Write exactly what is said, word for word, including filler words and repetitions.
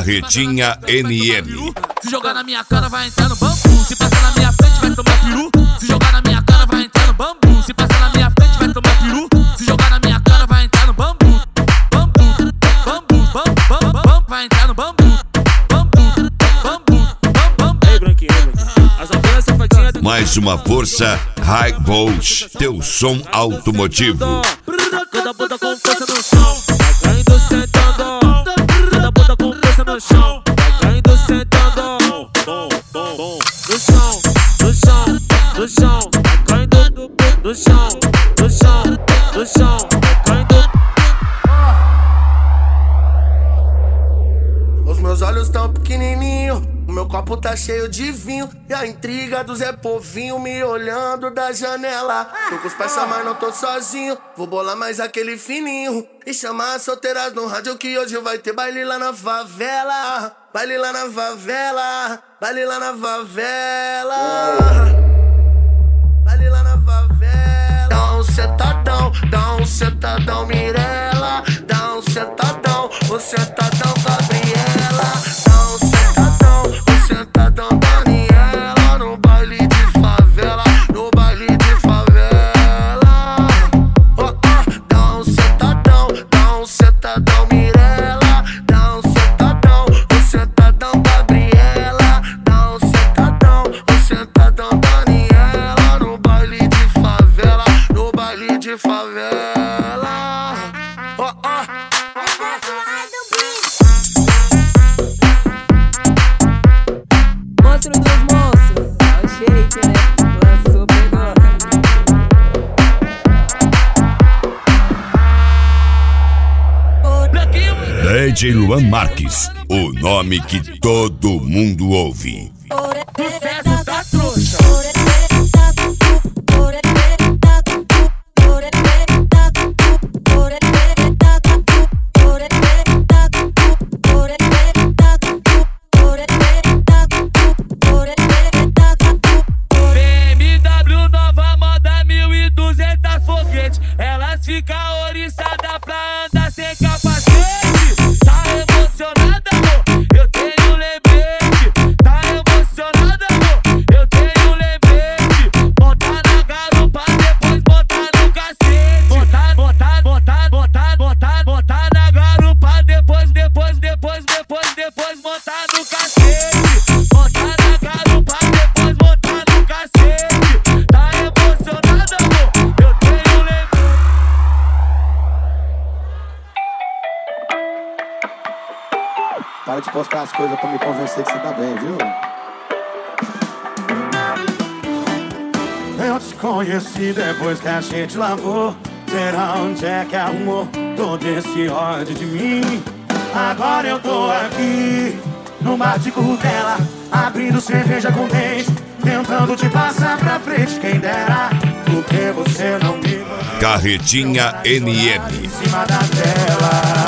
Carretinha N M. Se jogar na minha cara vai entrar no bambu. Se passar na minha frente vai tomar peru. Se jogar na minha cara vai entrar no bambu. Se passar na minha frente vai tomar peru. Se jogar na minha cara vai entrar no bambu. Bambu, bambu, bambu, bambu, bambu. Vai entrar no bambu. Bambu, bambu, bambu. Ei, branquinho, ei, branquinho. As apenas safadinhas do... Mais uma força High Ghost, teu som automotivo. Toda bunda com força no chão, vai caindo sentando. Toda bunda com força no chão, vai caindo sentando. Bom, bom, bom. No chão, no chão, no chão, vai caindo no chão, no chão, no chão, vai caindo. Os meus olhos tão pequenininhos, o meu copo tá cheio de vinho. E a intriga do Zé Povinho me olhando da janela. Tô com os parça, mas não tô sozinho. Vou bolar mais aquele fininho e chamar as solteiras no rádio que hoje vai ter baile lá na favela. Baile lá na favela, baile lá na favela. Baile lá na favela. Dá um sentadão, dá um sentadão Mirella. Dá um sentadão, um sentadão Gabriela. Dá um sentadão, um sentadão Daniela. No baile de favela, no baile de favela. Oh, oh. Dá um sentadão, dá um sentadão Mirella. Dá um sentadão, um sentadão Gabriela. Dá um sentadão, um sentadão Daniela. No baile de favela, no baile de favela. Oh, oh. Monstro dos monstros, é o shake, né? Lançou, pegou. D J Luan Marques, o nome que todo mundo ouve. Sucesso da trouxa. B M W nova moda mil e duzentos foguete. Elas ficam oriçadas pra andar sem capacete. Tá emocionada, amor? Eu tenho lembrete. Tá emocionada, amor? Eu tenho lembrete. Botar na garupa, depois botar no cacete. Botar, botar, botar, botar, botar, botar na garupa, depois, depois, depois, depois, depois botar no cacete. Botar na garupa, depois botar no cacete. Tá emocionada, amor? Eu tenho lembrete. Para de postar as coisas pra me convencer que você tá bem, viu? Eu te conheci depois que a gente lavou. Será onde é que arrumou todo esse ódio de mim? Agora eu tô aqui no bar de Curvela, abrindo cerveja com dente, tentando te passar pra frente. Quem dera, porque você não me Carretinha N M. em cima da tela.